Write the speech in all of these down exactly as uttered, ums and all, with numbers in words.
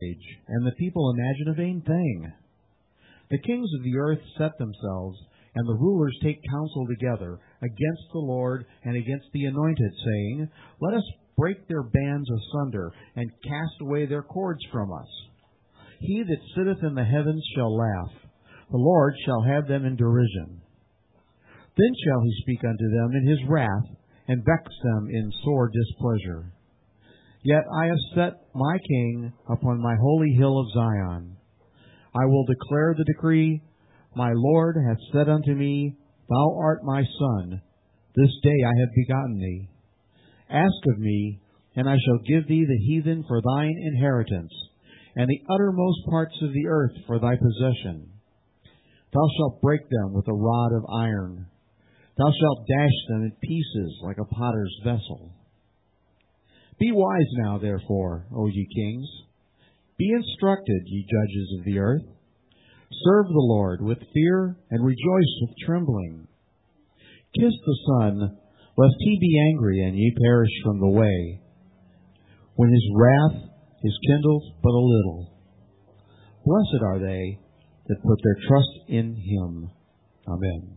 age, and the people imagine a vain thing. The kings of the earth set themselves, and the rulers take counsel together against the Lord and against the Anointed, saying, Let us break their bands asunder, and cast away their cords from us. He that sitteth in the heavens shall laugh. The Lord shall have them in derision. Then shall he speak unto them in his wrath, and vex them in sore displeasure. Yet I have set my King upon my holy hill of Zion. I will declare the decree. My Lord hath said unto me, Thou art my son. This day I have begotten thee. Ask of me, and I shall give thee the heathen for thine inheritance, and the uttermost parts of the earth for thy possession. Thou shalt break them with a rod of iron. Thou shalt dash them in pieces like a potter's vessel. Be wise now, therefore, O ye kings. Be instructed, ye judges of the earth. Serve the Lord with fear, and rejoice with trembling. Kiss the Son, lest he be angry, and ye perish from the way, when his wrath is kindled but a little. Blessed are they that put their trust in him. Amen.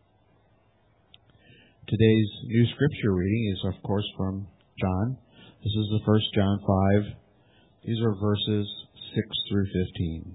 Today's new scripture reading is, of course, from John. This is the First John five. These are verses six through fifteen.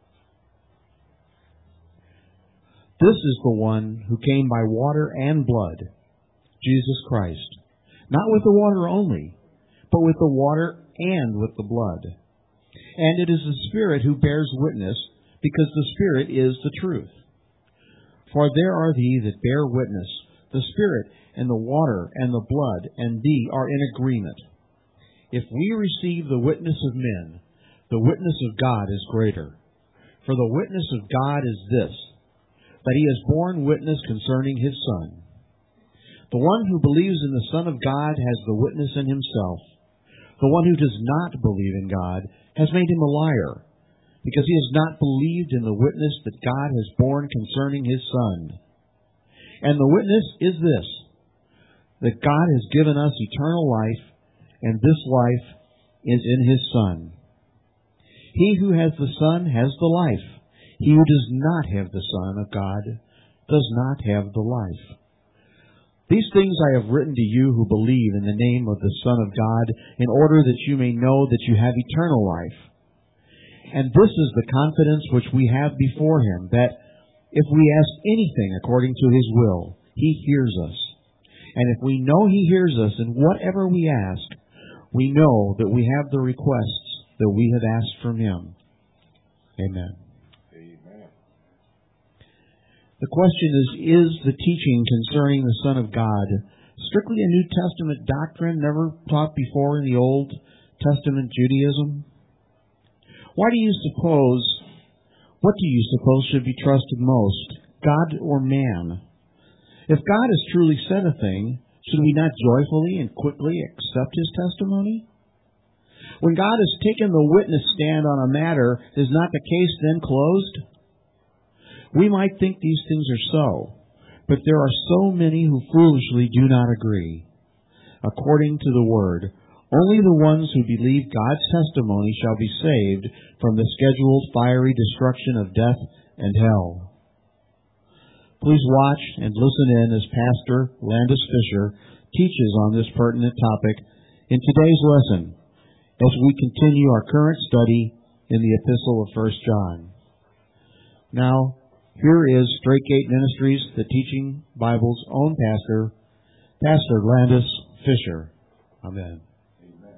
This is the one who came by water and blood, Jesus Christ, not with the water only, but with the water and with the blood. And it is the Spirit who bears witness, because the Spirit is the truth. For there are these that bear witness, the Spirit and the water and the blood, and these are in agreement. If we receive the witness of men, the witness of God is greater. For the witness of God is this, that he has borne witness concerning his Son. The one who believes in the Son of God has the witness in himself. The one who does not believe in God has made him a liar, because he has not believed in the witness that God has borne concerning his Son. And the witness is this, that God has given us eternal life, and this life is in his Son. He who has the Son has the life. He who does not have the Son of God does not have the life. These things I have written to you who believe in the name of the Son of God, in order that you may know that you have eternal life. And this is the confidence which we have before him, that if we ask anything according to his will, he hears us. And if we know he hears us in whatever we ask, we know that we have the requests that we have asked from him. Amen. Amen. The question is, is the teaching concerning the Son of God strictly a New Testament doctrine never taught before in the Old Testament Judaism? Why do you suppose, what do you suppose should be trusted most, God or man? If God has truly said a thing, should we not joyfully and quickly accept his testimony? When God has taken the witness stand on a matter, is not the case then closed? We might think these things are so, but there are so many who foolishly do not agree. According to the Word, only the ones who believe God's testimony shall be saved from the scheduled fiery destruction of death and hell. Please watch and listen in as Pastor Landis Fisher teaches on this pertinent topic in today's lesson as we continue our current study in the Epistle of First John. Now, here is Straight Gate Ministries, the Teaching Bible's own pastor, Pastor Landis Fisher. Amen. Amen.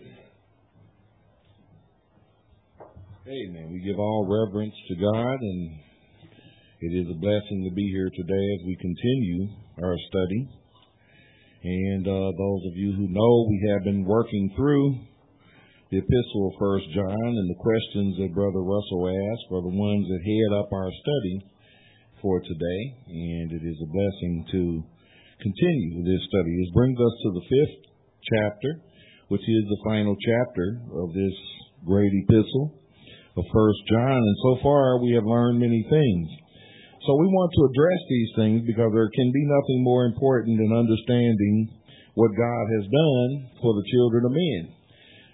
Amen. We give all reverence to God, and it is a blessing to be here today as we continue our study. And uh, those of you who know, we have been working through the Epistle of First John, and the questions that Brother Russell asked are the ones that head up our study for today. And it is a blessing to continue this study. This brings us to the fifth chapter, which is the final chapter of this great epistle of First John. And so far, we have learned many things. So we want to address these things because there can be nothing more important than understanding what God has done for the children of men.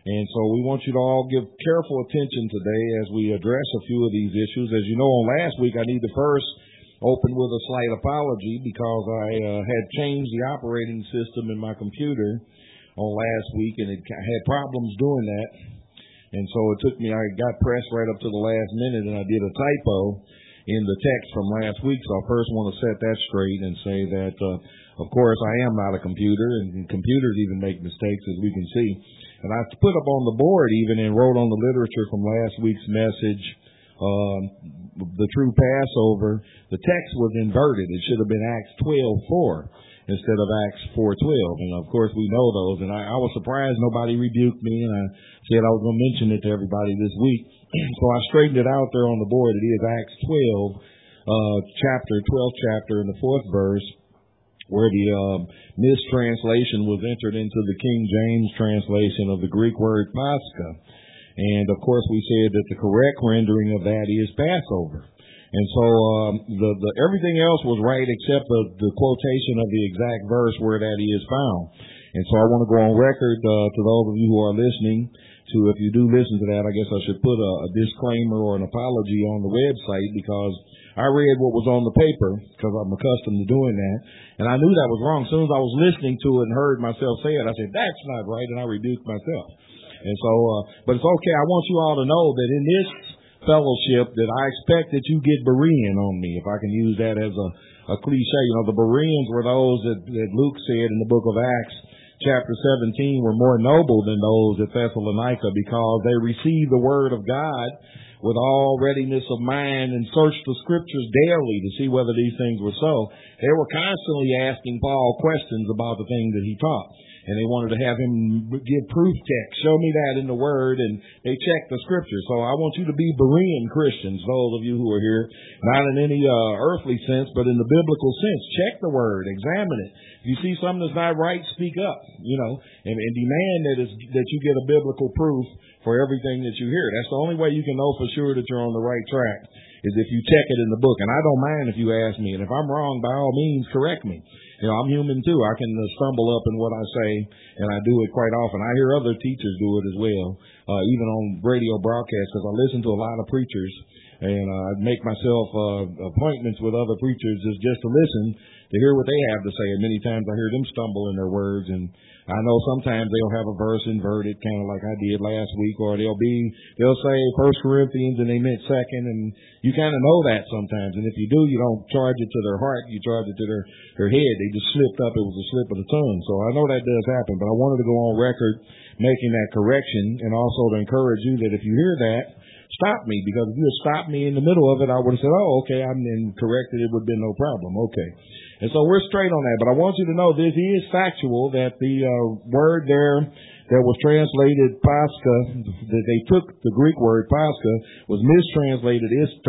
And so we want you to all give careful attention today as we address a few of these issues. As you know, on last week, I need to first open with a slight apology because I uh, had changed the operating system in my computer on last week, and it had problems doing that. And so it took me, I got pressed right up to the last minute, and I did a typo in the text from last week. So I first want to set that straight and say that, uh, of course, I am not a computer, and computers even make mistakes, as we can see. And I put up on the board even and wrote on the literature from last week's message, uh, the true Passover. The text was inverted. It should have been Acts twelve four instead of Acts four twelve. And, of course, we know those. And I, I was surprised nobody rebuked me, and I said I was going to mention it to everybody this week. So I straightened it out there on the board. It is Acts twelve, uh, chapter, twelfth chapter, in the fourth verse, where the um, mistranslation was entered into the King James translation of the Greek word Pascha. And, of course, we said that the correct rendering of that is Passover. And so um, the, the everything else was right except the, the quotation of the exact verse where that is found. And so I want to go on record uh, to those of you who are listening to, if you do listen to that, I guess I should put a, a disclaimer or an apology on the website, because I read what was on the paper because I'm accustomed to doing that. And I knew that was wrong. As soon as I was listening to it and heard myself say it, I said, that's not right, and I rebuked myself. And so, uh, but it's okay. I want you all to know that in this fellowship that I expect that you get Berean on me, if I can use that as a, a cliche. You know, the Bereans were those that, that Luke said in the book of Acts, chapter seventeen, were more noble than those at Thessalonica because they received the word of God with all readiness of mind and searched the scriptures daily to see whether these things were so. They were constantly asking Paul questions about the things that he taught. And they wanted to have him give proof text. Show me that in the Word. And they checked the Scripture. So I want you to be Berean Christians, those of you who are here. Not in any uh, earthly sense, but in the biblical sense. Check the Word. Examine it. If you see something that's not right, speak up, you know, and, and demand that, is, that you get a biblical proof for everything that you hear. That's the only way you can know for sure that you're on the right track, is if you check it in the book. And I don't mind if you ask me. And if I'm wrong, by all means, correct me. You know, I'm human too. I can uh, stumble up in what I say, and I do it quite often. I hear other teachers do it as well, uh, even on radio broadcasts, because I listen to a lot of preachers, and uh, I make myself uh, appointments with other preachers just to listen, to hear what they have to say. And many times I hear them stumble in their words, and I know sometimes they'll have a verse inverted, kind of like I did last week, or they'll be, they'll say First Corinthians and they meant second, and you kind of know that sometimes. And if you do, you don't charge it to their heart, you charge it to their, their head. They just slipped up. It was a slip of the tongue. So I know that does happen, but I wanted to go on record making that correction, and also to encourage you that if you hear that, stop me, because if you had stopped me in the middle of it, I would have said, oh, okay, I'm then corrected. It would have been no problem. Okay. And so we're straight on that. But I want you to know this is factual, that the uh, word there that was translated Pascha, that they took the Greek word Pascha, was mistranslated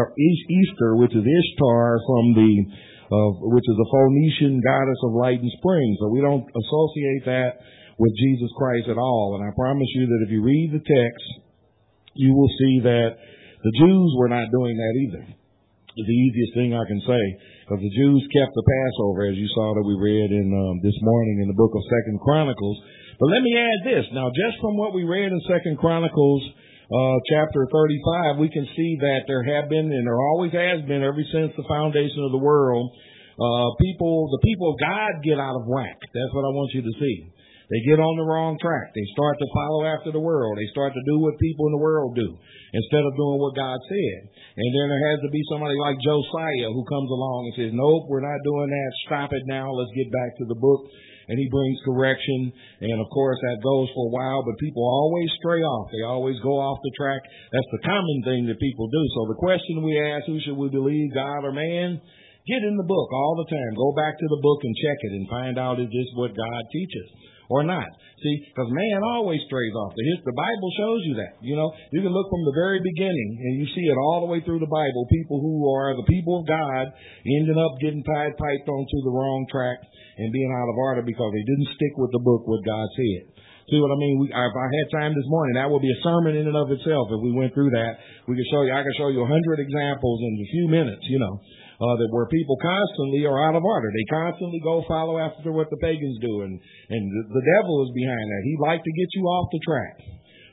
Easter, which is Ishtar from the, uh, which is a Phoenician goddess of light and spring. So we don't associate that with Jesus Christ at all. And I promise you that if you read the text, you will see that the Jews were not doing that either. It's the easiest thing I can say, because the Jews kept the Passover, as you saw that we read in um, this morning in the book of Second Chronicles. But let me add this. Now, just from what we read in Second Chronicles uh, chapter thirty-five, we can see that there have been, and there always has been, ever since the foundation of the world, uh, people, the people of God get out of whack. That's what I want you to see. They get on the wrong track. They start to follow after the world. They start to do what people in the world do instead of doing what God said. And then there has to be somebody like Josiah who comes along and says, nope, we're not doing that. Stop it now. Let's get back to the book. And he brings correction. And, of course, that goes for a while. But people always stray off. They always go off the track. That's the common thing that people do. So the question we ask, who should we believe, God or man? Get in the book all the time. Go back to the book and check it and find out, is this what God teaches or not? See, because man always strays off. The, the Bible shows you that. You know, you can look from the very beginning and you see it all the way through the Bible. People who are the people of God ending up getting pied piped onto the wrong track and being out of order because they didn't stick with the book, what God said. See what I mean? We, if I had time this morning, that would be a sermon in and of itself. If we went through that, we could show you. I could show you a hundred examples in a few minutes. You know, uh, that where people constantly are out of order. They constantly go follow after what the pagans do, and and the, the devil is behind that. He'd like to get you off the track.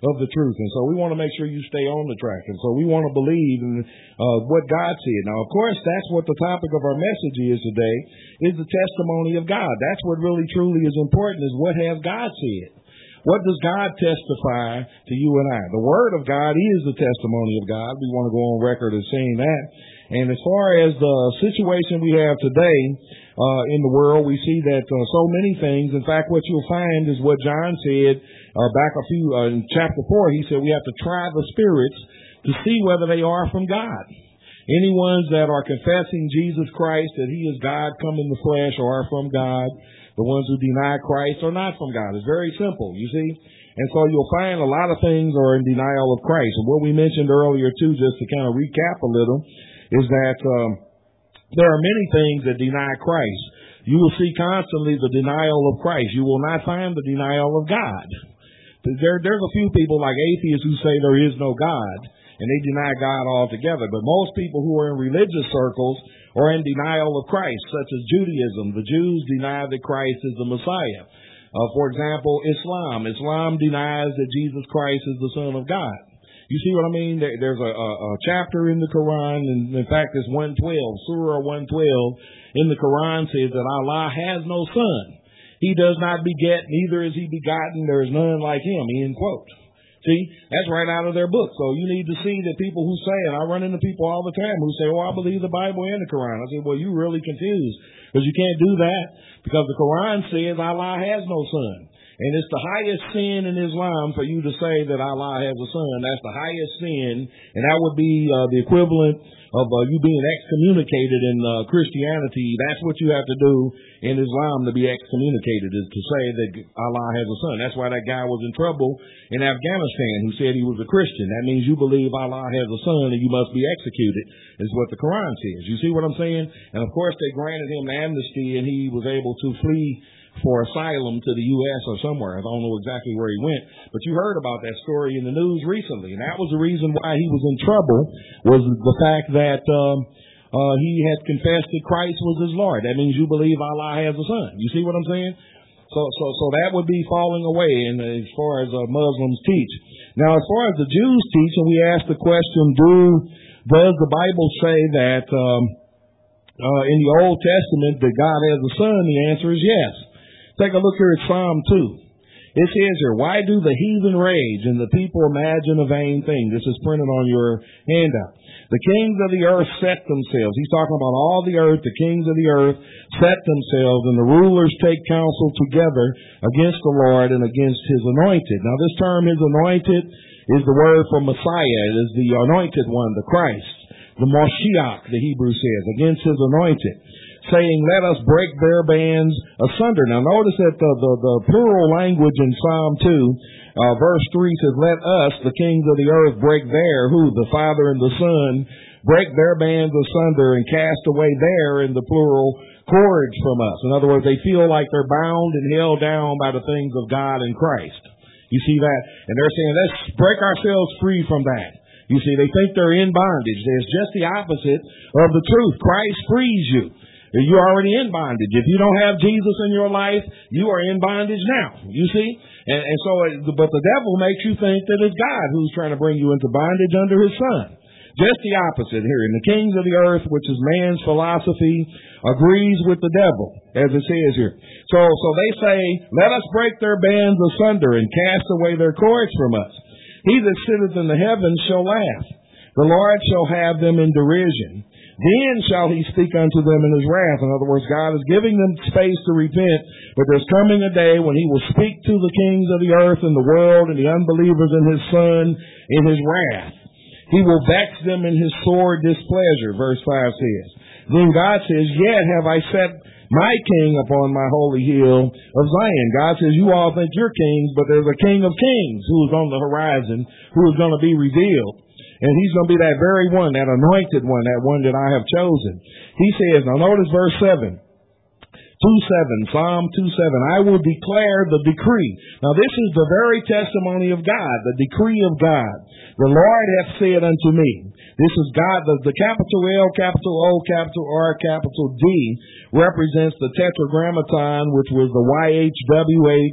of the truth. And so we want to make sure you stay on the track. And so we want to believe in uh, what God said. Now, of course, that's what the topic of our message is today, is the testimony of God. That's what really truly is important, is what has God said. What does God testify to you and I? The Word of God is the testimony of God. We want to go on record as saying that. And as far as the situation we have today uh, in the world, we see that uh, so many things. In fact, what you'll find is what John said uh, back a few uh, in chapter four. He said we have to try the spirits to see whether they are from God. Any ones that are confessing Jesus Christ, that He is God come in the flesh, are from God. The ones who deny Christ are not from God. It's very simple, you see. And so you'll find a lot of things are in denial of Christ. And what we mentioned earlier, too, just to kind of recap a little, is that um, there are many things that deny Christ. You will see constantly the denial of Christ. You will not find the denial of God. There, there's a few people like atheists who say there is no God, and they deny God altogether. But most people who are in religious circles are in denial of Christ, such as Judaism. The Jews deny that Christ is the Messiah. Uh, for example, Islam. Islam denies that Jesus Christ is the Son of God. You see what I mean? There, there's a, a, a chapter in the Quran, and in fact it's one twelve, Surah one twelve in the Quran says that Allah has no son. He does not beget, neither is He begotten. There is none like Him, end quote. See, that's right out of their book. So you need to see that people who say, and I run into people all the time who say, oh, I believe the Bible and the Quran. I say, well, you're really confused, because you can't do that, because the Quran says Allah has no son. And it's the highest sin in Islam for you to say that Allah has a son. That's the highest sin, and that would be uh, the equivalent of uh, you being excommunicated in uh, Christianity. That's what you have to do in Islam to be excommunicated, is to say that Allah has a son. That's why that guy was in trouble in Afghanistan who said he was a Christian. That means you believe Allah has a son and you must be executed, is what the Quran says. You see what I'm saying? And of course they granted him amnesty, and he was able to flee for asylum to the U S or somewhere. I don't know exactly where he went, but you heard about that story in the news recently, and that was the reason why he was in trouble, was the fact that um, uh, he had confessed that Christ was his Lord. That means you believe Allah has a son. You see what I'm saying? So, so, so that would be falling away in, as far as uh, Muslims teach. Now, as far as the Jews teach, and we ask the question, do does the Bible say that um, uh, in the Old Testament that God has a son? The answer is yes. Take a look here at Psalm two. It says here, why do the heathen rage and the people imagine a vain thing? This is printed on your handout. The kings of the earth set themselves. He's talking about all the earth. The kings of the earth set themselves, and the rulers take counsel together against the Lord and against His anointed. Now this term, His anointed, is the word for Messiah. It is the anointed one, the Christ. The Moshiach, the Hebrew says, against His anointed, saying, let us break their bands asunder. Now notice that the, the, the plural language in Psalm two, uh, verse three says, let us, the kings of the earth, break their, who? The Father and the Son, break their bands asunder and cast away their, in the plural, cords from us. In other words, they feel like they're bound and held down by the things of God and Christ. You see that? And they're saying, let's break ourselves free from that. You see, they think they're in bondage. It's just the opposite of the truth. Christ frees you. You're already in bondage. If you don't have Jesus in your life, you are in bondage now. You see? And, and so, but the devil makes you think that it's God who's trying to bring you into bondage under His Son. Just the opposite here. And the kings of the earth, which is man's philosophy, agrees with the devil, as it says here. So, so they say, let us break their bands asunder and cast away their cords from us. He that sitteth in the heavens shall laugh. The Lord shall have them in derision. Then shall He speak unto them in His wrath. In other words, God is giving them space to repent, but there's coming a day when He will speak to the kings of the earth and the world and the unbelievers in His Son in His wrath. He will vex them in His sore displeasure, verse five says. Then God says, yet have I set my king upon my holy hill of Zion. God says, you all think you're kings, but there's a King of kings who is on the horizon, who is going to be revealed. And He's going to be that very one, that anointed one, that one that I have chosen. He says, now notice verse seven. two seven, Psalm two seven, I will declare the decree. Now this is the very testimony of God, the decree of God. The Lord hath said unto me. This is God, the, the capital L, capital O, capital R, capital D represents the tetragrammaton, which was the Y H W H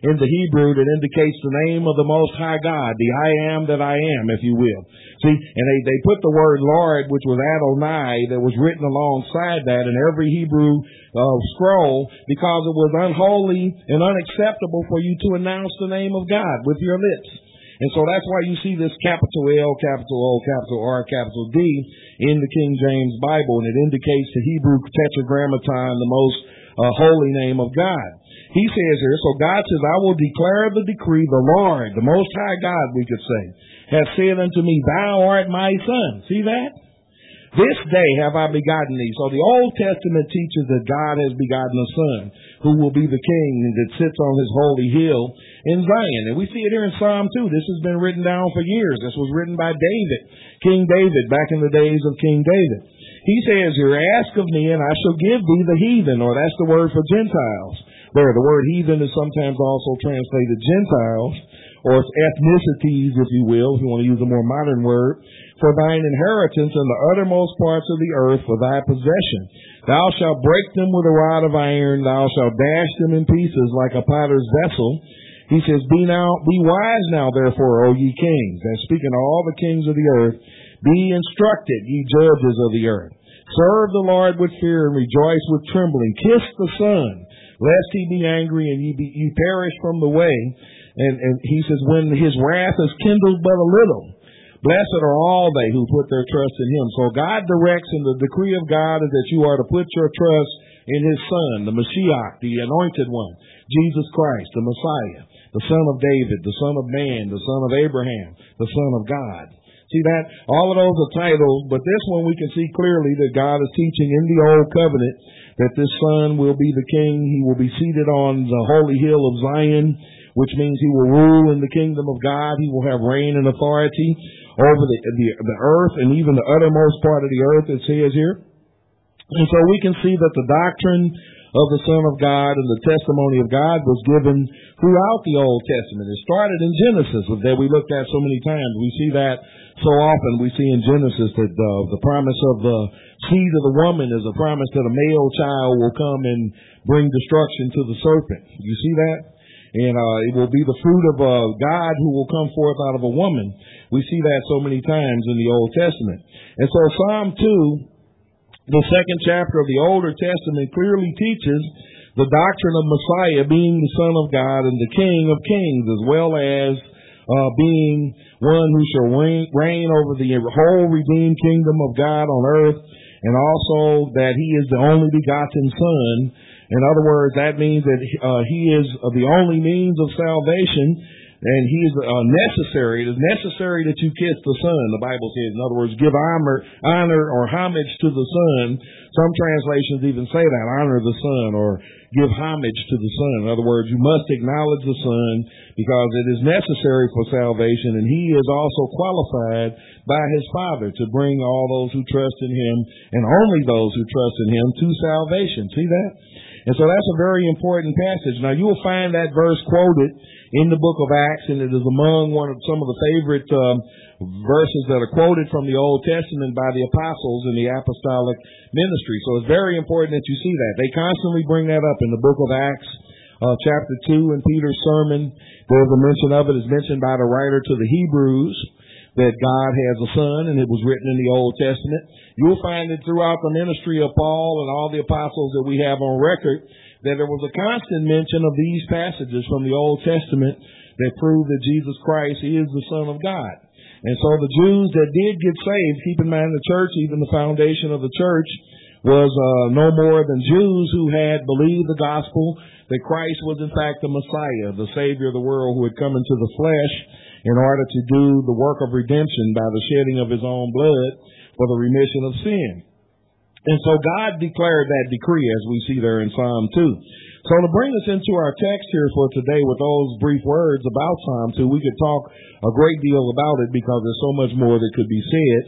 in the Hebrew that indicates the name of the Most High God, the I am that I am, if you will. See, and they, they put the word Lord, which was Adonai, that was written alongside that in every Hebrew uh, scroll, because it was unholy and unacceptable for you to announce the name of God with your lips. And so that's why you see this capital L, capital O, capital R, capital D in the King James Bible, and it indicates the Hebrew tetragrammaton, the most uh, holy name of God. He says here, so God says, I will declare the decree, the Lord, the Most High God, we could say, has said unto me, thou art my son. See that? This day have I begotten thee. So the Old Testament teaches that God has begotten a son who will be the king that sits on his holy hill in Zion. And we see it here in Psalm two. This has been written down for years. This was written by David, King David, back in the days of King David. He says here, ask of me and I shall give thee the heathen, or that's the word for Gentiles. There, the word heathen is sometimes also translated Gentiles, or ethnicities, if you will, if you want to use a more modern word, for thine inheritance in the uttermost parts of the earth for thy possession. Thou shalt break them with a rod of iron, thou shalt dash them in pieces like a potter's vessel. He says, Be now, be wise now, therefore, O ye kings, and speaking to all the kings of the earth, be instructed, ye judges of the earth. Serve the Lord with fear and rejoice with trembling. Kiss the Son, lest he be angry and ye be ye perish from the way. And, and he says, when his wrath is kindled but a little, blessed are all they who put their trust in him. So God directs, and the decree of God is that you are to put your trust in his Son, the Mashiach, the anointed one, Jesus Christ, the Messiah, the Son of David, the Son of Man, the Son of Abraham, the Son of God. See that? All of those are titles, but this one we can see clearly that God is teaching in the Old Covenant that this Son will be the King. He will be seated on the holy hill of Zion, which means he will rule in the kingdom of God. He will have reign and authority over the, the, the earth and even the uttermost part of the earth, it says here. And so we can see that the doctrine of the Son of God and the testimony of God was given throughout the Old Testament. It started in Genesis, that we looked at so many times. We see that so often. We see in Genesis that uh, the promise of the seed of the woman is a promise that a male child will come and bring destruction to the serpent. You see that? And uh, it will be the fruit of uh, God who will come forth out of a woman. We see that so many times in the Old Testament. And so Psalm two, the second chapter of the Older Testament, clearly teaches the doctrine of Messiah being the Son of God and the King of Kings, as well as uh, being one who shall reign, reign over the whole redeemed kingdom of God on earth, and also that he is the only begotten Son. In other words, that means that uh, he is uh, the only means of salvation, and he is uh, necessary. It is necessary that you kiss the Son, the Bible says. In other words, give honor, honor or homage to the Son. Some translations even say that, honor the Son, or give homage to the Son. In other words, you must acknowledge the Son because it is necessary for salvation, and he is also qualified by his Father to bring all those who trust in him, and only those who trust in him, to salvation. See that? And so that's a very important passage. Now, you will find that verse quoted in the book of Acts, and it is among one of some of the favorite um, verses that are quoted from the Old Testament by the apostles in the apostolic ministry. So it's very important that you see that. They constantly bring that up in the book of Acts, uh, chapter two, in Peter's sermon. There's a mention of it. It's mentioned by the writer to the Hebrews that God has a son, and it was written in the Old Testament. You'll find it throughout the ministry of Paul and all the apostles that we have on record that there was a constant mention of these passages from the Old Testament that prove that Jesus Christ is the Son of God. And so the Jews that did get saved, keep in mind the church, even the foundation of the church, was uh, no more than Jews who had believed the gospel that Christ was in fact the Messiah, the Savior of the world who had come into the flesh in order to do the work of redemption by the shedding of his own blood for the remission of sin. And so God declared that decree, as we see there in Psalm two. So to bring us into our text here for today with those brief words about Psalm two, we could talk a great deal about it because there's so much more that could be said.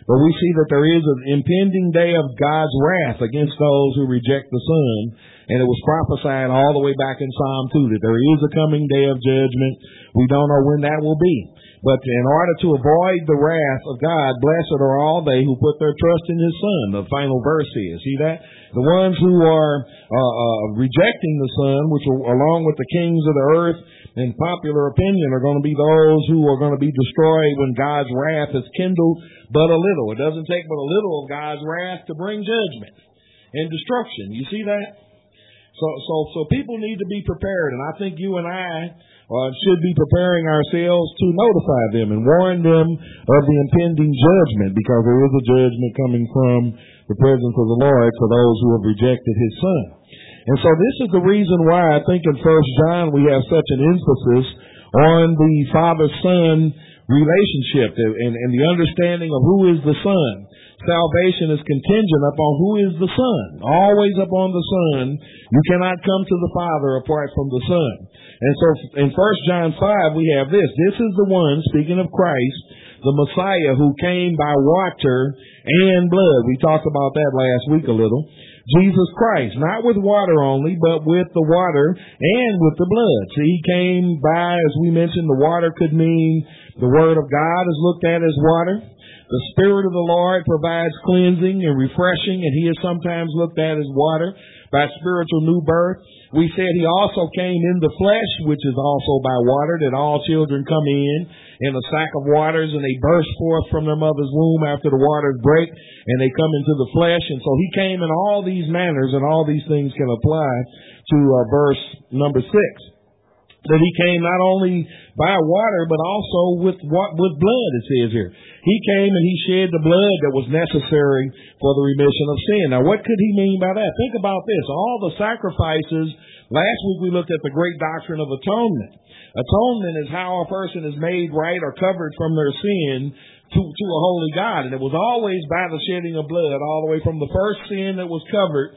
But we see that there is an impending day of God's wrath against those who reject the Son. And it was prophesied all the way back in Psalm two that there is a coming day of judgment. We don't know when that will be. But in order to avoid the wrath of God, blessed are all they who put their trust in His Son. The final verse is. See that? The ones who are uh, uh, rejecting the Son, which are, along with the kings of the earth and popular opinion, are going to be those who are going to be destroyed when God's wrath is kindled but a little. It doesn't take but a little of God's wrath to bring judgment and destruction. You see that? So, so, so people need to be prepared, and I think you and I uh, should be preparing ourselves to notify them and warn them of the impending judgment, because there is a judgment coming from the presence of the Lord for those who have rejected His Son. And so this is the reason why I think in First John we have such an emphasis on the Father-Son relationship and, and the understanding of who is the Son. Salvation is contingent upon who is the Son. Always upon the Son. You cannot come to the Father apart from the Son. And so in First John five we have this. This is the one, speaking of Christ, the Messiah who came by water and blood. We talked about that last week a little. Jesus Christ, not with water only, but with the water and with the blood. See, He came by, as we mentioned, the water could mean the Word of God is looked at as water. The Spirit of the Lord provides cleansing and refreshing, and He is sometimes looked at as water by spiritual new birth. We said He also came in the flesh, which is also by water, that all children come in in a sack of waters, and they burst forth from their mother's womb after the waters break, and they come into the flesh. And so He came in all these manners, and all these things can apply to uh, verse number six. That He came not only by water, but also with with blood, it says here. He came and He shed the blood that was necessary for the remission of sin. Now, what could He mean by that? Think about this. All the sacrifices, last week we looked at the great doctrine of atonement. Atonement is how a person is made right or covered from their sin to, to a holy God. And it was always by the shedding of blood, all the way from the first sin that was covered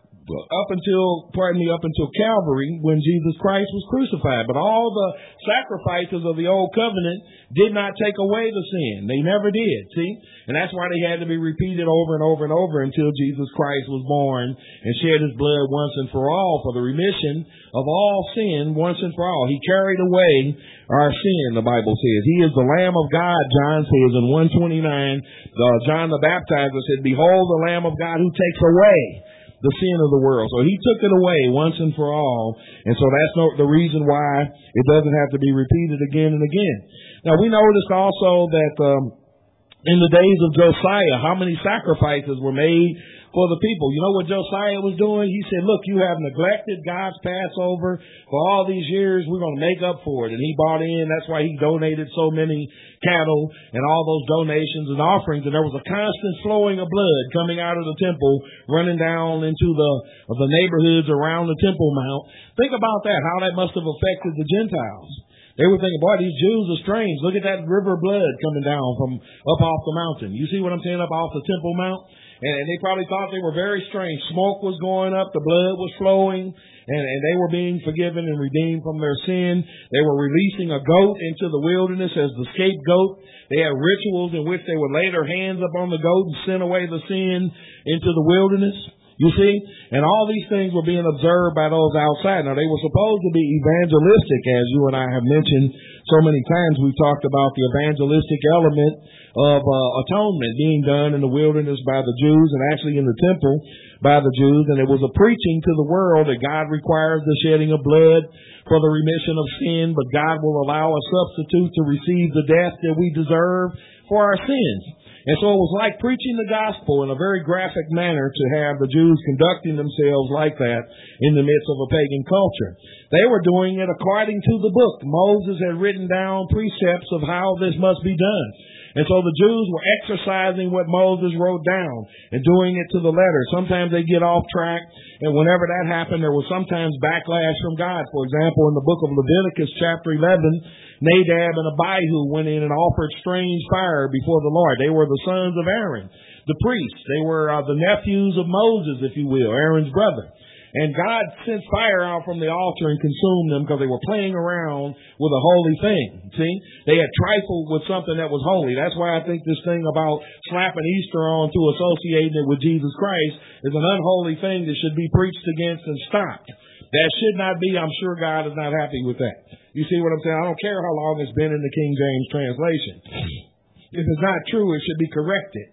up until, pardon me, up until Calvary when Jesus Christ was crucified. But all the sacrifices of the old covenant did not take away the sin. They never did, see? And that's why they had to be repeated over and over and over until Jesus Christ was born and shed His blood once and for all for the remission of all sin once and for all. He carried away our sin, the Bible says. He is the Lamb of God, John says in one twenty-nine. Uh, John the Baptizer said, "Behold the Lamb of God who takes away the sin of the world." So He took it away once and for all. And so that's no, the reason why it doesn't have to be repeated again and again. Now, we noticed also that um, in the days of Josiah, how many sacrifices were made for the people. You know what Josiah was doing? He said, look, you have neglected God's Passover for all these years. We're going to make up for it. And he bought in. That's why he donated so many cattle and all those donations and offerings. And there was a constant flowing of blood coming out of the temple, running down into the, of the neighborhoods around the Temple Mount. Think about that, how that must have affected the Gentiles. They were thinking, boy, these Jews are strange. Look at that river of blood coming down from up off the mountain. You see what I'm saying, up off the Temple Mount? And they probably thought they were very strange. Smoke was going up, the blood was flowing, and, and they were being forgiven and redeemed from their sin. They were releasing a goat into the wilderness as the scapegoat. They had rituals in which they would lay their hands upon the goat and send away the sin into the wilderness. You see? And all these things were being observed by those outside. Now, they were supposed to be evangelistic, as you and I have mentioned so many times. We've talked about the evangelistic element of uh, atonement being done in the wilderness by the Jews and actually in the temple by the Jews. And it was a preaching to the world that God requires the shedding of blood for the remission of sin, but God will allow a substitute to receive the death that we deserve for our sins. And so it was like preaching the gospel in a very graphic manner to have the Jews conducting themselves like that in the midst of a pagan culture. They were doing it according to the book. Moses had written down precepts of how this must be done. And so the Jews were exercising what Moses wrote down and doing it to the letter. Sometimes they get off track, and whenever that happened, there was sometimes backlash from God. For example, in the book of Leviticus, chapter eleven, Nadab and Abihu went in and offered strange fire before the Lord. They were the sons of Aaron, the priests. They were uh, the nephews of Moses, if you will, Aaron's brother. And God sent fire out from the altar and consumed them because they were playing around with a holy thing. See? They had trifled with something that was holy. That's why I think this thing about slapping Easter on to associating it with Jesus Christ is an unholy thing that should be preached against and stopped. That should not be. I'm sure God is not happy with that. You see what I'm saying? I don't care how long it's been in the King James translation. If it's not true, it should be corrected.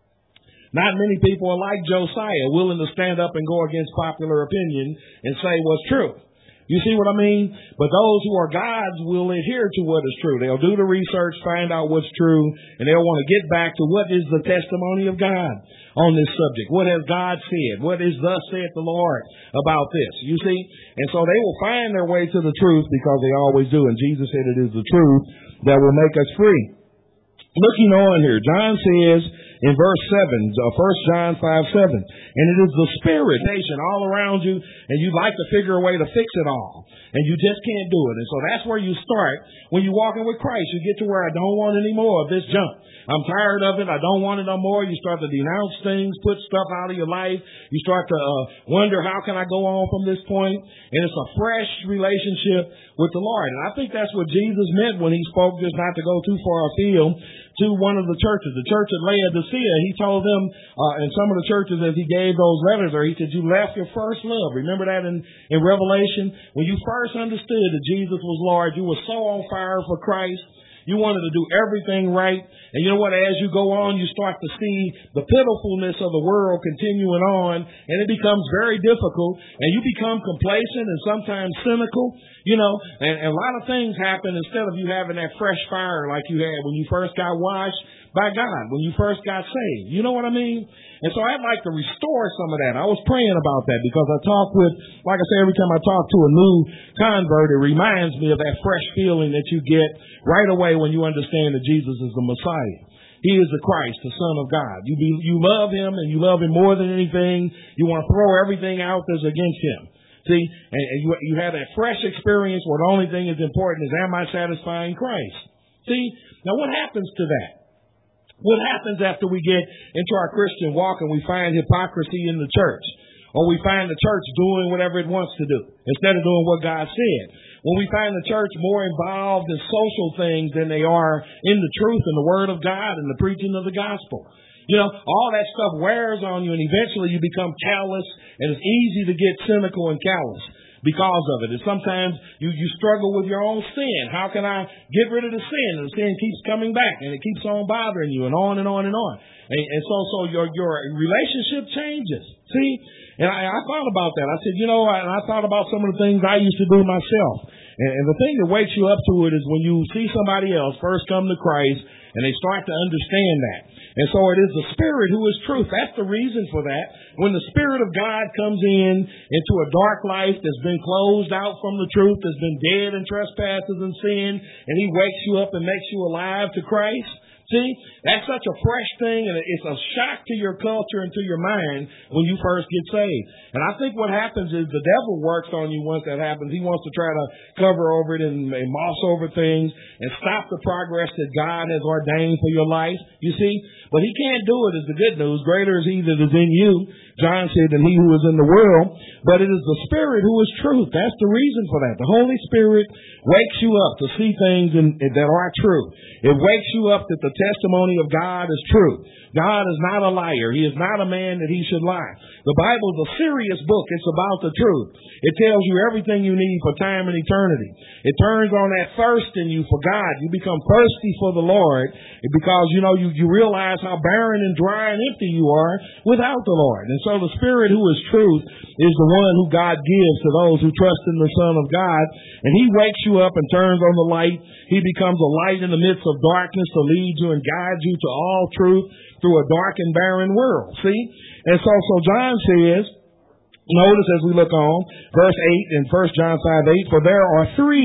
Not many people are like Josiah, willing to stand up and go against popular opinion and say what's true. You see what I mean? But those who are God's will adhere to what is true. They'll do the research, find out what's true, and they'll want to get back to what is the testimony of God on this subject. What has God said? What is thus saith the Lord about this? You see? And so they will find their way to the truth because they always do. And Jesus said it is the truth that will make us free. Looking on here, John says in verse seven, First John five seven, and it is the Spirit nation all around you, and you'd like to figure a way to fix it all, and you just can't do it. And so that's where you start when you're walking with Christ. You get to where I don't want any more of this junk. I'm tired of it. I don't want it no more. You start to denounce things, put stuff out of your life. You start to uh, wonder, how can I go on from this point? And it's a fresh relationship with the Lord. And I think that's what Jesus meant when he spoke, just not to go too far afield, to one of the churches, the church at Laodicea. He told them, uh, in some of the churches as he gave those letters, or he said, you left your first love. Remember that in, in Revelation? When you first understood that Jesus was Lord, you were so on fire for Christ. You wanted to do everything right. And you know what? As you go on, you start to see the pitifulness of the world continuing on, and it becomes very difficult, and you become complacent and sometimes cynical, you know, and, and a lot of things happen instead of you having that fresh fire like you had when you first got washed by God, when you first got saved. You know what I mean? And so I'd like to restore some of that. I was praying about that because I talk with, like I say, every time I talk to a new convert, it reminds me of that fresh feeling that you get right away when you understand that Jesus is the Messiah. He is the Christ, the Son of God. You be, you love him, and you love him more than anything. You want to throw everything out that's against him. See, and, and you, you have that fresh experience where the only thing is important is, am I satisfying Christ? See, now what happens to that? What happens after we get into our Christian walk and we find hypocrisy in the church? Or we find the church doing whatever it wants to do instead of doing what God said? When we find the church more involved in social things than they are in the truth and the Word of God and the preaching of the gospel. You know, all that stuff wears on you, and eventually you become callous, and it's easy to get cynical and callous because of it. And sometimes you, you struggle with your own sin. How can I get rid of the sin? And the sin keeps coming back, and it keeps on bothering you, and on and on and on. And, and so so your your relationship changes. See? And I, I thought about that. I said, you know, I, I thought about some of the things I used to do myself. And, and the thing that wakes you up to it is when you see somebody else first come to Christ, and they start to understand that. And so it is the Spirit who is truth. That's the reason for that. When the Spirit of God comes in into a dark life that's been closed out from the truth, that's been dead in trespasses and sin, and he wakes you up and makes you alive to Christ. See, that's such a fresh thing, and it's a shock to your culture and to your mind when you first get saved. And I think what happens is the devil works on you once that happens. He wants to try to cover over it and, and moss over things and stop the progress that God has ordained for your life, you see. But he can't do it, is the good news. Greater is he that is in you, John said, than he who is in the world. But it is the Spirit who is truth. That's the reason for that. The Holy Spirit wakes you up to see things in, that are true. It wakes you up that the testimony of God is true. God is not a liar. He is not a man that he should lie. The Bible is a serious book. It's about the truth. It tells you everything you need for time and eternity. It turns on that thirst in you for God. You become thirsty for the Lord because, you know, you, you realize how barren and dry and empty you are without the Lord. And so the Spirit who is truth is the one who God gives to those who trust in the Son of God. And he wakes you up and turns on the light. He becomes a light in the midst of darkness to lead you and guide you to all truth through a dark and barren world. See? And so, so John says, notice as we look on, verse eight in First John five eight, for there are three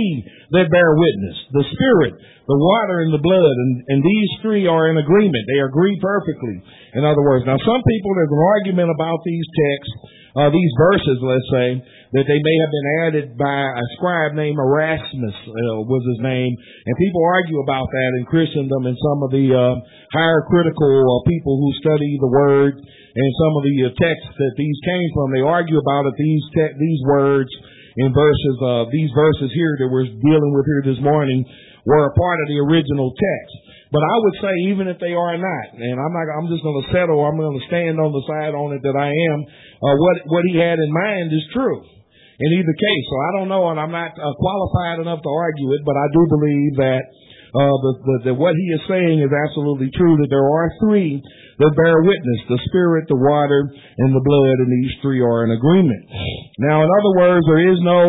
that bear witness. The Spirit, the water, and the blood. And, and these three are in agreement. They agree perfectly. In other words, now some people, there's an argument about these texts, uh, these verses, let's say, that they may have been added by a scribe named Erasmus, uh, was his name. And people argue about that in Christendom and some of the uh, higher critical uh, people who study the Word and some of the uh, texts that these came from. They argue about it, these te- these words in verses, uh, these verses here that we're dealing with here this morning were a part of the original text. But I would say even if they are not, and I'm not, I'm just going to settle, I'm going to stand on the side on it that I am, uh, what, what he had in mind is true in either case. So I don't know, and I'm not uh, qualified enough to argue it, but I do believe that uh, the, the, the, what he is saying is absolutely true, that there are three that bear witness, the Spirit, the water, and the blood, and these three are in agreement. Now, in other words, there is no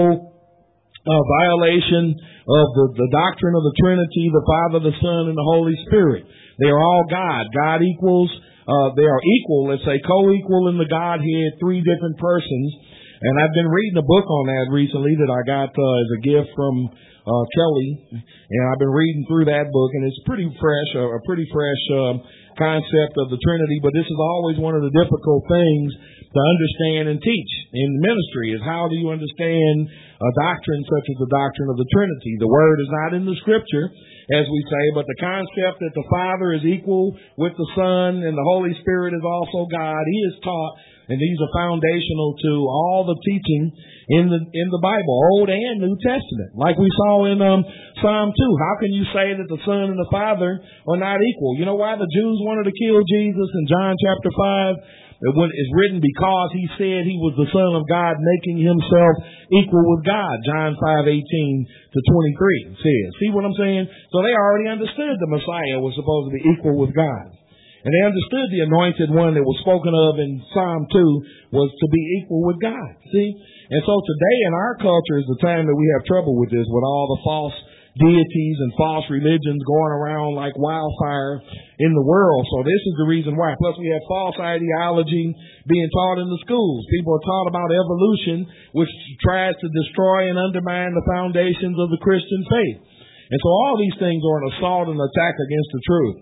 uh, violation of the, the doctrine of the Trinity, the Father, the Son, and the Holy Spirit. They are all God. God equals, uh, they are equal, let's say co-equal in the Godhead, three different persons. And I've been reading a book on that recently that I got uh, as a gift from uh, Kelly, and I've been reading through that book, and it's pretty fresh, uh, a pretty fresh uh, concept of the Trinity. But this is always one of the difficult things to understand and teach in ministry, is how do you understand a doctrine such as the doctrine of the Trinity? The Word is not in the Scripture, as we say, but the concept that the Father is equal with the Son and the Holy Spirit is also God, He is taught. And these are foundational to all the teaching in the in the Bible, Old and New Testament. Like we saw in um, Psalm two. How can you say that the Son and the Father are not equal? You know why the Jews wanted to kill Jesus in John chapter five? It is written because he said he was the Son of God, making himself equal with God. John five eighteen to twenty-three says. See what I'm saying? So they already understood the Messiah was supposed to be equal with God. And they understood the anointed one that was spoken of in Psalm two was to be equal with God. See? And so today in our culture is the time that we have trouble with this, with all the false deities and false religions going around like wildfire in the world. So this is the reason why. Plus we have false ideology being taught in the schools. People are taught about evolution, which tries to destroy and undermine the foundations of the Christian faith. And so all these things are an assault and attack against the truth.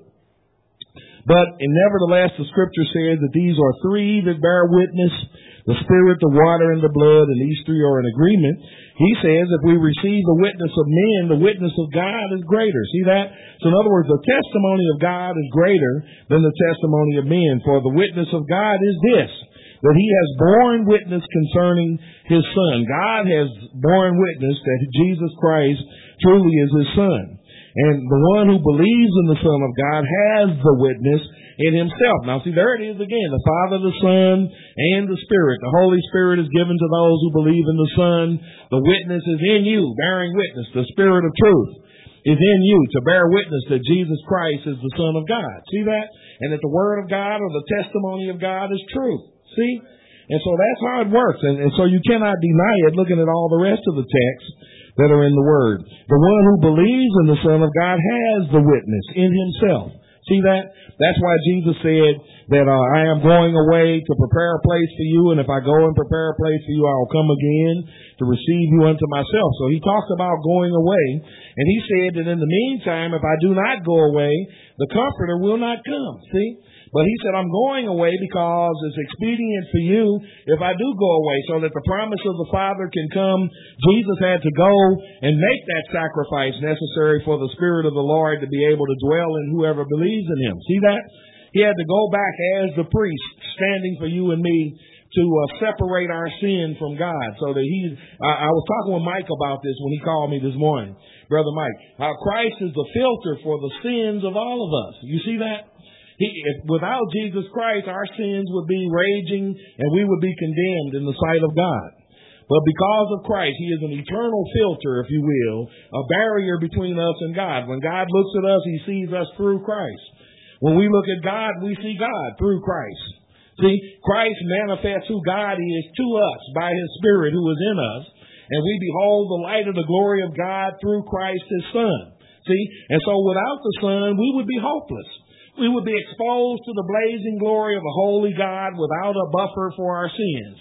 But and nevertheless, the Scripture says that these are three that bear witness, the Spirit, the water, and the blood, and these three are in agreement. He says if we receive the witness of men, the witness of God is greater. See that? So in other words, the testimony of God is greater than the testimony of men. For the witness of God is this, that He has borne witness concerning His Son. God has borne witness that Jesus Christ truly is His Son. And the one who believes in the Son of God has the witness in himself. Now see, there it is again, the Father, the Son, and the Spirit. The Holy Spirit is given to those who believe in the Son. The witness is in you, bearing witness. The Spirit of truth is in you to bear witness that Jesus Christ is the Son of God. See that? And that the Word of God or the testimony of God is true. See? And so that's how it works. And, and so you cannot deny it looking at all the rest of the texts that are in the Word. The one who believes in the Son of God has the witness in himself. See that? That's why Jesus said that uh, I am going away to prepare a place for you, and if I go and prepare a place for you, I will come again to receive you unto myself. So he talked about going away, and he said that in the meantime, if I do not go away, the Comforter will not come. See? But he said, I'm going away because it's expedient for you if I do go away, so that the promise of the Father can come. Jesus had to go and make that sacrifice necessary for the Spirit of the Lord to be able to dwell in whoever believes in Him. See that? He had to go back as the priest, standing for you and me, to uh, separate our sin from God. So that he, I, I was talking with Mike about this when he called me this morning, Brother Mike. How Christ is the filter for the sins of all of us. You see that? He, if, without Jesus Christ, our sins would be raging and we would be condemned in the sight of God. But because of Christ, He is an eternal filter, if you will, a barrier between us and God. When God looks at us, He sees us through Christ. When we look at God, we see God through Christ. See, Christ manifests who God is to us by His Spirit who is in us, and we behold the light of the glory of God through Christ His Son. See, and so without the Son, we would be hopeless. We would be exposed to the blazing glory of a holy God without a buffer for our sins.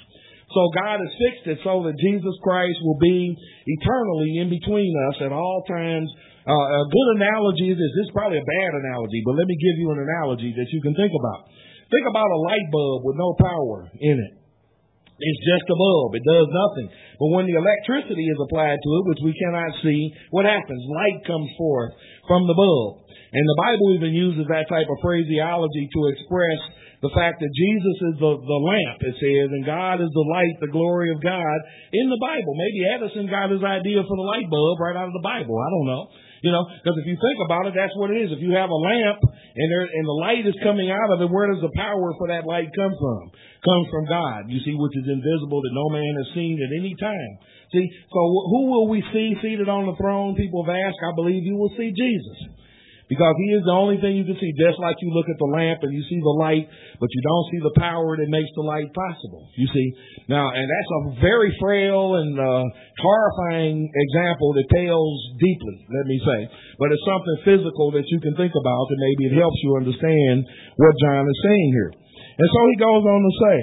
So God has fixed it so that Jesus Christ will be eternally in between us at all times. Uh, a good analogy is this. This is probably a bad analogy, but let me give you an analogy that you can think about. Think about a light bulb with no power in it. It's just a bulb. It does nothing. But when the electricity is applied to it, which we cannot see, what happens? Light comes forth from the bulb. And the Bible even uses that type of phraseology to express the fact that Jesus is the, the lamp, it says, and God is the light, the glory of God in the Bible. Maybe Edison got his idea for the light bulb right out of the Bible. I don't know. You know, because if you think about it, that's what it is. If you have a lamp and there, and the light is coming out of it, where does the power for that light come from? Comes from God, you see, which is invisible that no man has seen at any time. See, so who will we see seated on the throne? People have asked. I believe you will see Jesus. Because he is the only thing you can see, just like you look at the lamp and you see the light, but you don't see the power that makes the light possible. You see? Now, and that's a very frail and uh, horrifying example that tells deeply, let me say. But it's something physical that you can think about, and maybe it helps you understand what John is saying here. And so he goes on to say,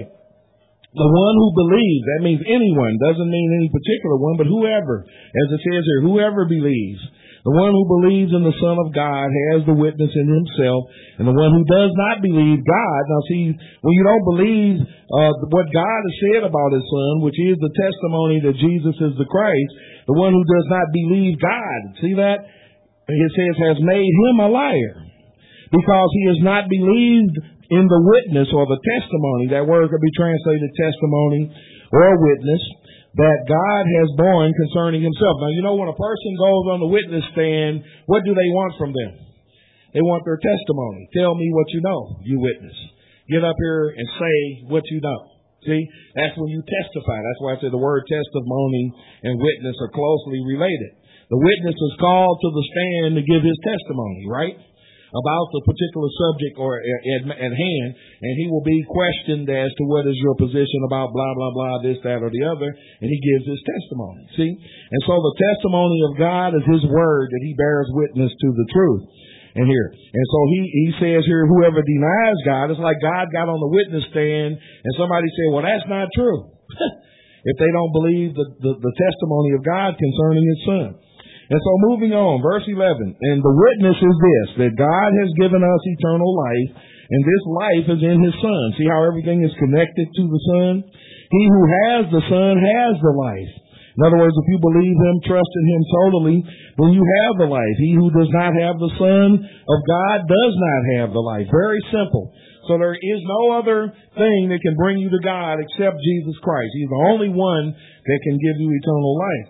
the one who believes, that means anyone, doesn't mean any particular one, but whoever, as it says here, whoever believes. The one who believes in the Son of God has the witness in himself, and the one who does not believe God. Now see, when you don't believe uh, what God has said about his Son, which is the testimony that Jesus is the Christ, the one who does not believe God, see that? It says, has made him a liar, because he has not believed in the witness or the testimony. That word could be translated testimony or witness that God has borne concerning himself. Now, you know, when a person goes on the witness stand, what do they want from them? They want their testimony. Tell me what you know, you witness. Get up here and say what you know. See, that's when you testify. That's why I say the word testimony and witness are closely related. The witness is called to the stand to give his testimony, right? About the particular subject or at, at hand, and he will be questioned as to what is your position about blah, blah, blah, this, that, or the other, and he gives his testimony, see? And so the testimony of God is his word that he bears witness to the truth. And here, and so he, he says here, whoever denies God, it's like God got on the witness stand, and somebody said, well, that's not true. If they don't believe the, the, the testimony of God concerning his Son. And so moving on, verse eleven, and the witness is this, that God has given us eternal life, and this life is in his Son. See how everything is connected to the Son? He who has the Son has the life. In other words, if you believe him, trust in him totally, then you have the life. He who does not have the Son of God does not have the life. Very simple. So there is no other thing that can bring you to God except Jesus Christ. He's the only one that can give you eternal life.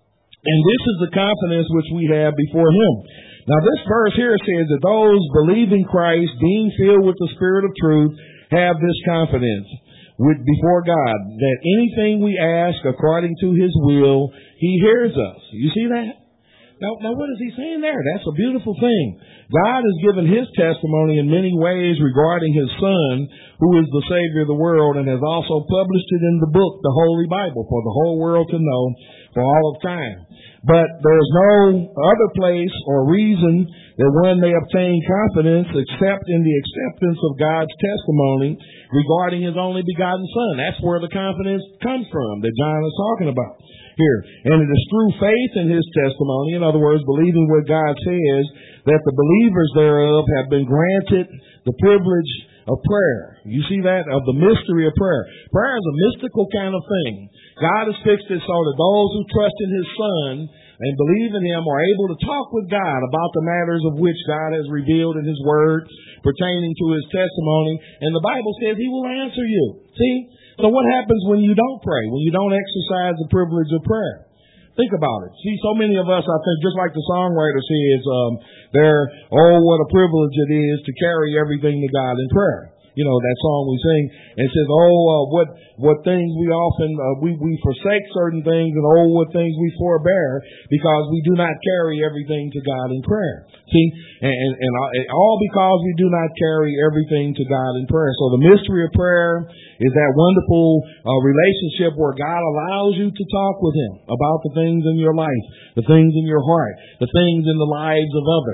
And this is the confidence which we have before him. Now this verse here says that those believing Christ, being filled with the Spirit of truth, have this confidence with before God, that anything we ask according to his will, he hears us. You see that? Now, now what is he saying there? That's a beautiful thing. God has given his testimony in many ways regarding his Son, who is the Savior of the world, and has also published it in the book, the Holy Bible, for the whole world to know for all of time. But there's no other place or reason that one may obtain confidence except in the acceptance of God's testimony regarding his only begotten Son. That's where the confidence comes from that John is talking about here. And it is through faith in his testimony, in other words, believing what God says, that the believers thereof have been granted the privilege of prayer. You see that? Of the mystery of prayer. Prayer is a mystical kind of thing. God has fixed it so that those who trust in his Son and believe in him are able to talk with God about the matters of which God has revealed in his word pertaining to his testimony. And the Bible says he will answer you. See? So what happens when you don't pray, when you don't exercise the privilege of prayer? Think about it. See, so many of us, I think, just like the songwriter says, um, they're, oh, what a privilege it is to carry everything to God in prayer. You know, that song we sing, and it says, oh, uh, what what things we often, uh, we, we forsake certain things, and oh, what things we forbear, because we do not carry everything to God in prayer. See, and, and, and all because we do not carry everything to God in prayer. So the mystery of prayer is that wonderful uh, relationship where God allows you to talk with him about the things in your life, the things in your heart, the things in the lives of others.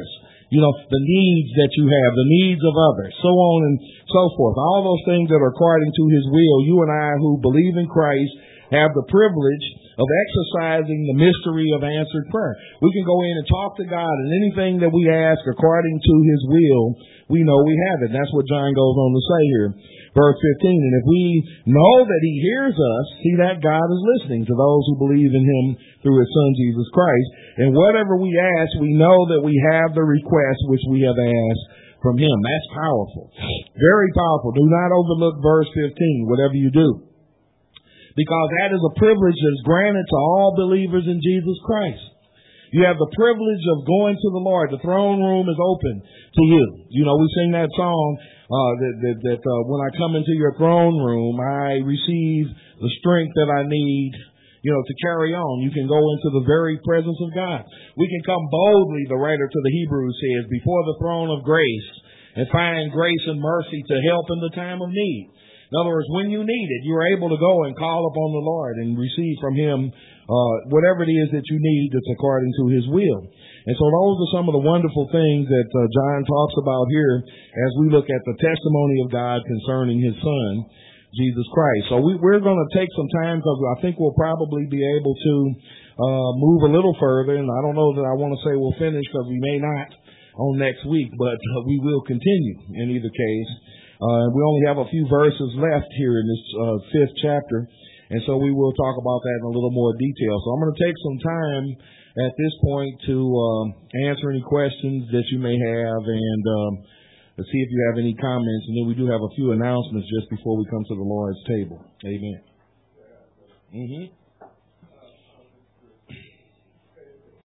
You know, the needs that you have, the needs of others, so on and so forth. All those things that are according to His will, you and I who believe in Christ have the privilege of exercising the mystery of answered prayer. We can go in and talk to God, and anything that we ask according to His will, we know we have it. And that's what John goes on to say here. Verse fifteen, and if we know that He hears us, see that God is listening to those who believe in Him through His Son, Jesus Christ. And whatever we ask, we know that we have the request which we have asked from Him. That's powerful. Very powerful. Do not overlook verse fifteen, whatever you do. Because that is a privilege that is granted to all believers in Jesus Christ. You have the privilege of going to the Lord. The throne room is open to you. You know, we sing that song uh, that, that, that uh, when I come into your throne room, I receive the strength that I need, you know, to carry on. You can go into the very presence of God. We can come boldly, the writer to the Hebrews says, before the throne of grace and find grace and mercy to help in the time of need. In other words, when you need it, you're able to go and call upon the Lord and receive from Him uh, whatever it is that you need that's according to His will. And so those are some of the wonderful things that uh, John talks about here as we look at the testimony of God concerning His Son, Jesus Christ. So we, we're going to take some time because I think we'll probably be able to uh, move a little further. And I don't know that I want to say we'll finish because we may not on next week, but uh, we will continue in either case. Uh, we only have a few verses left here in this uh, fifth chapter, and so we will talk about that in a little more detail. So I'm going to take some time at this point to um, answer any questions that you may have and um, to see if you have any comments. And then we do have a few announcements just before we come to the Lord's table. Amen. Mm-hmm.